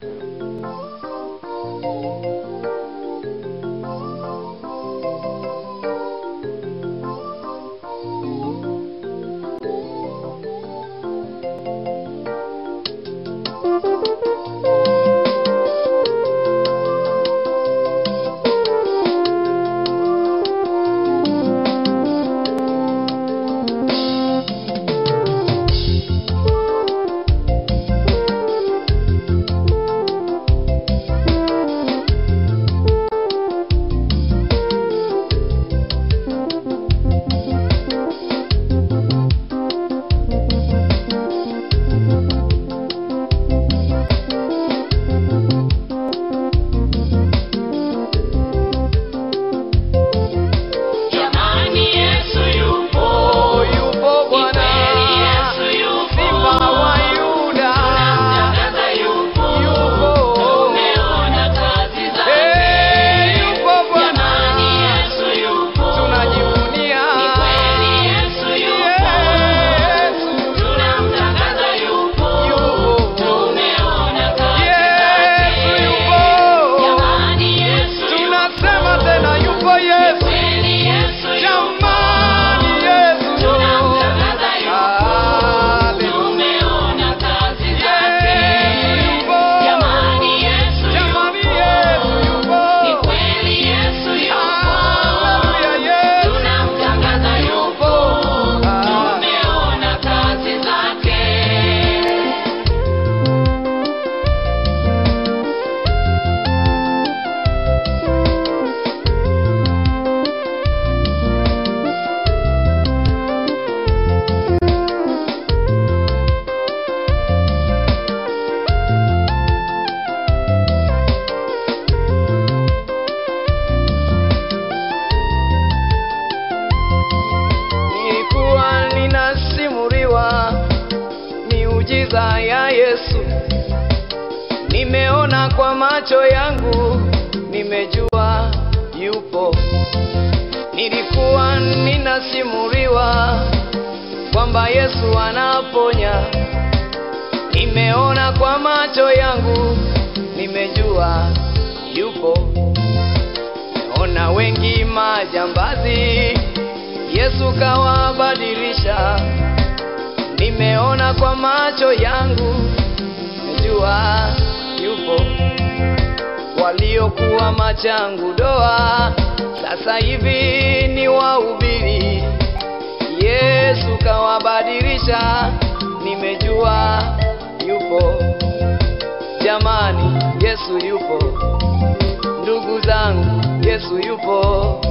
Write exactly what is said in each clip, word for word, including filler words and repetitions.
miujiza ya Yesu nimeona kwa macho yangu, nimejua yupo. Nilikuwa ninasimuliwa kwamba Yesu anaponya, nimeona kwa macho yangu, nimejua yupo. Ona wengi majambazi, Yesu kawabadilisha, nimeona kwa macho yangu, nimejua yupo. Waliokuwa machangu doa, sasa hivi ni wahubiri, Yesu kawabadilisha, nimejua yupo. Jamani, Yesu yupo. Ndugu zangu, Yesu yupo.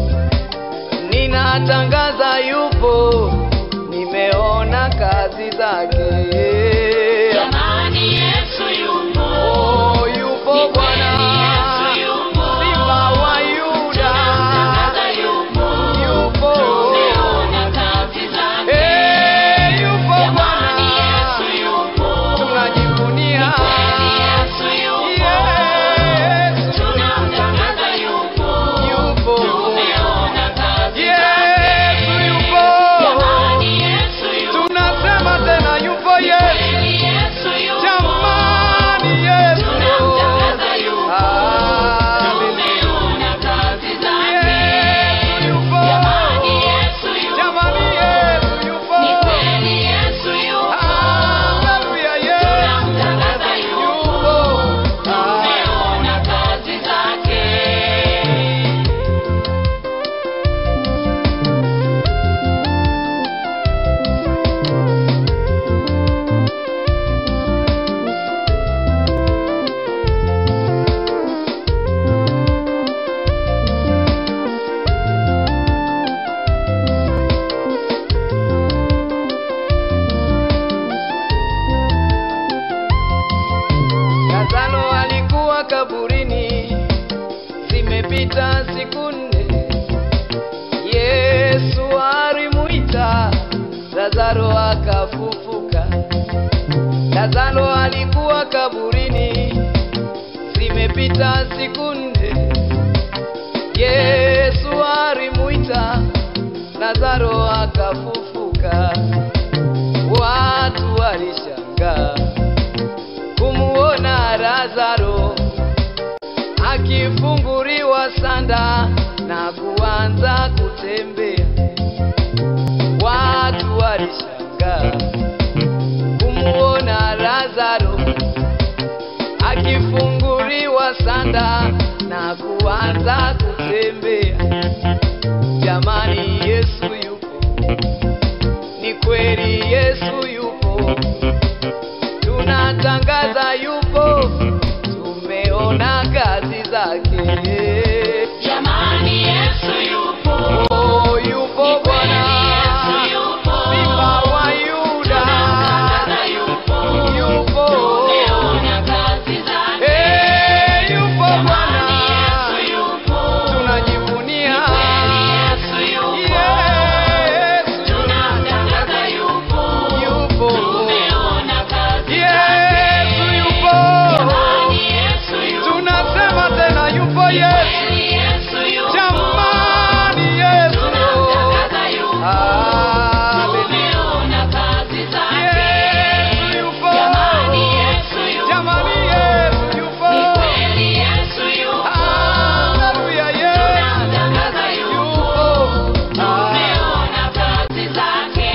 Ninatangaza yupo, nimeona kazi zake. Jamani, Yesu yupo. Oh, yupo Bwana. Yesu yupo. Simba wa Yuda. Tunatangaza yupo. Yupo. Tumeona kazi zake. Eh, yupo Jamani, Bwana. Yesu yupo. Tunajivunia. Yesu yupo. Yesu. Tunatangaza yupo. Yupo. Tumeona kazi Yesu yupo. Jamani, Yesu yupo. Tunasema tena yupo Yesu. Yesu yupo. Jamani, Yesu. Tunatangaza yupo. Hallelujah. Tumeona kazi zake. Yesu yupo. Jamani, Yesu yupo. Jamani, Yesu yupo. Ni kweli Yesu yupo. Hallelujah, Yesu Tunatangaza yupo. yupo. Tumeona kazi zake. Lazaro alikuwa kaburini, zimepita siku nne. Yesu alimuita, Lazaro akafufuka. Lazaro alikuwa kaburini, zimepita siku nne. Yesu alimuita, Lazaro akafufuka. Watu walishangaa kumuona Lazaro akifunguliwa sanda na kuanza kutembea. Watu walishangaa kumuona Lazaro akifunguliwa sanda na kuanza kutembea. Jamani, Yesu yupo, ni kweli Yesu yupo, tunatangaza yupo, tumeona kazi zake. Jamani, Yesu yupo. Oh, yupo Bwana, Yesu yupo. Simba wa Yuda, Tunatangaza yupo. yupo. Tumeona kazi zake. Eh, yupo Bwana, Jamani, Yesu yupo. tunajivunia. Yesu yupo. Yesu Tunatangaza yupo. yupo. Tumeona kazi Yesu yupo. Jamani, Yesu yupo. Tunasema tena yupo Yesu. Yesu yupo. Jamani, Yesu. Tunatangaza yupo. Hallelujah. Tumeona kazi zake. Yesu yupo. Jamani, Yesu yupo. Jamani, Yesu yupo. Ni kweli Yesu yupo. Hallelujah, Yesu Tunatangaza yupo. yupo. Tumeona kazi zake.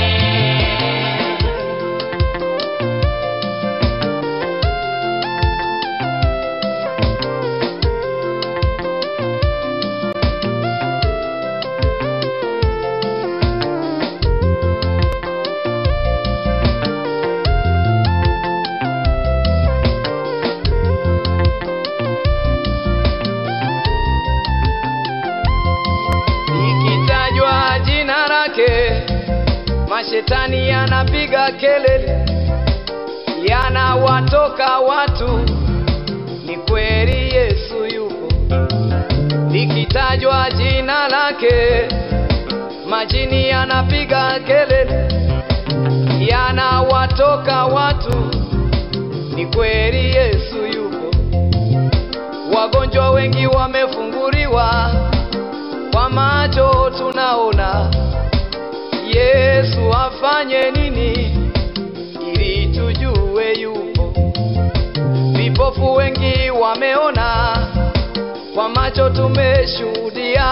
Likitajwa jina lake, mashetani yanapiga kelele, yanawatoka watu. Ni kweli Yesu yupo. Likitajwa jina lake, majini yanapiga kelele, yanawatoka watu. Ni kweli Yesu yupo. Wagonjwa wengi wamefunguliwa, kwa macho tunaona. Yesu afanye nini ili tujue yupo? Vipofu wengi wameona, kwa macho tumeshuhudia.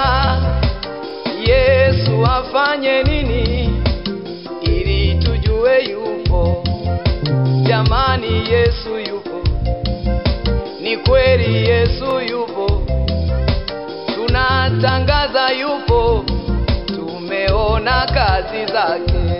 Yesu afanye nini ili tujue yupo? Jamani, Yesu yupo, ni kweli Yesu yupo, tunatangaza yupo, tumeona kazi zake.